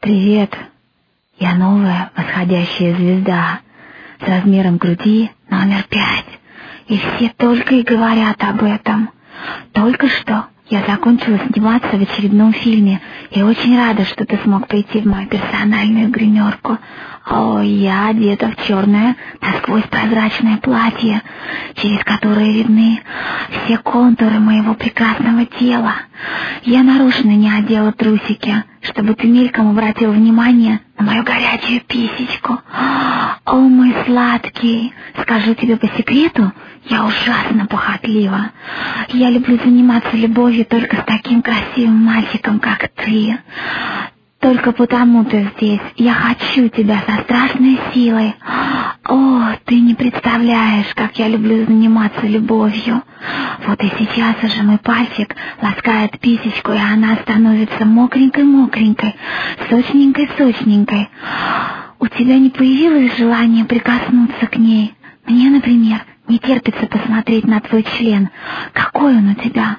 Привет, я новая восходящая звезда с размером груди номер 5, и все только и говорят об этом. Только что я закончила сниматься в очередном фильме и очень рада, что ты смог прийти в мою персональную гримерку. Я одета в черное, насквозь прозрачное платье, через которое видны все контуры моего прекрасного тела. Я нарочно не одела трусики, чтобы ты мельком обратил внимание на мою горячую писечку. О, мой сладкий, скажу тебе по секрету, я ужасно похотлива. Я люблю заниматься любовью только с таким красивым мальчиком, как ты. Только потому ты здесь. Я хочу тебя со страшной силой. О, ты не представляешь, как я люблю заниматься любовью. Вот и сейчас уже мой пальчик ласкает писечку, и она становится мокренькой-мокренькой, сочненькой-сочненькой. У тебя не появилось желания прикоснуться к ней? Мне, например, не терпится посмотреть на твой член. Какой он у тебя?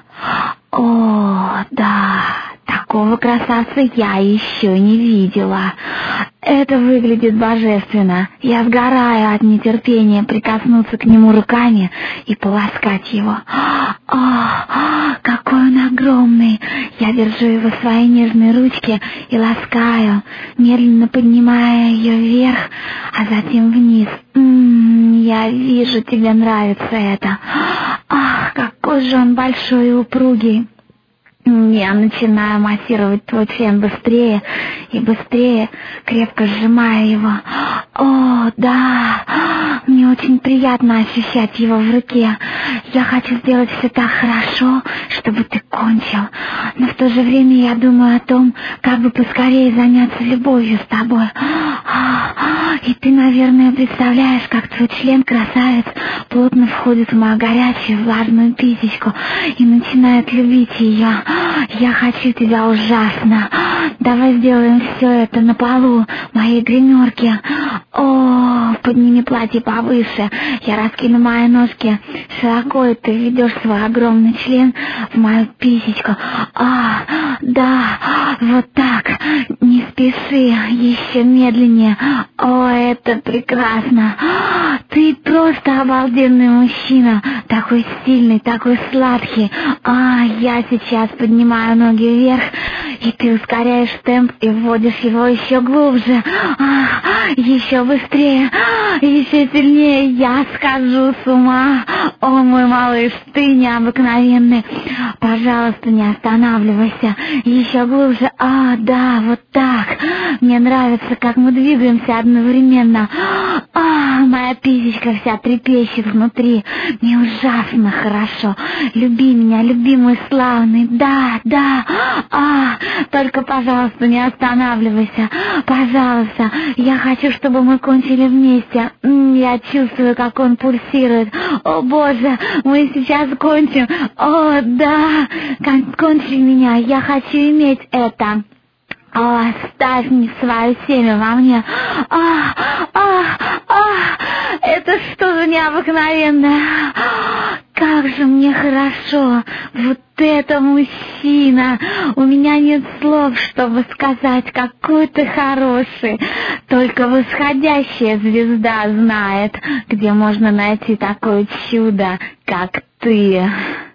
О, да, такого красавца я еще не видела. Это выглядит божественно. Я сгораю от нетерпения прикоснуться к нему руками и поласкать его. Какой он огромный! Я держу его в своей нежной ручке и ласкаю, медленно поднимая ее вверх, а затем вниз. Я вижу, тебе нравится это. Какой же он большой и упругий. Я начинаю массировать твой член быстрее и быстрее, крепко сжимая его. О, да, мне очень приятно ощущать его в руке. Я хочу сделать все так хорошо, чтобы ты кончил. Но в то же время я думаю о том, как бы поскорее заняться любовью с тобой. И ты, наверное, представляешь, как твой член, красавец, плотно входит в мою горячую влажную писечку и начинает любить ее. Я хочу тебя ужасно. Давай сделаем все это на полу моей гримерки. Подними платье повыше. Я раскину мои ножки широко, и ты ведешь свой огромный член в мою писечку. Да, вот так. Не спеши, еще медленнее. Это прекрасно. Ты просто обалденный мужчина. Такой сильный, такой сладкий. Я сейчас поднимаю ноги вверх, и ты ускоряешь темп и вводишь его еще глубже. Еще быстрее, еще сильнее. Я схожу с ума. О, мой малыш, ты необыкновенный. Пожалуйста, не останавливайся. Еще глубже. Да, вот так. Мне нравится, как мы двигаемся одновременно. Моя писечка вся трепещет внутри. Мне ужасно хорошо. Люби меня, любимый славный. Да. Только, пожалуйста, не останавливайся. Пожалуйста. Я хочу, чтобы мы кончили вместе. Я чувствую, как он пульсирует. О, Боже, мы сейчас кончим. Да. Кончи меня. Я хочу иметь это. Оставь мне свое семя во мне. Это что за необыкновенное? Как же мне хорошо. Вот это мужчина. У меня нет слов, чтобы сказать, какой ты хороший. Только восходящая звезда знает, где можно найти такое чудо, как ты.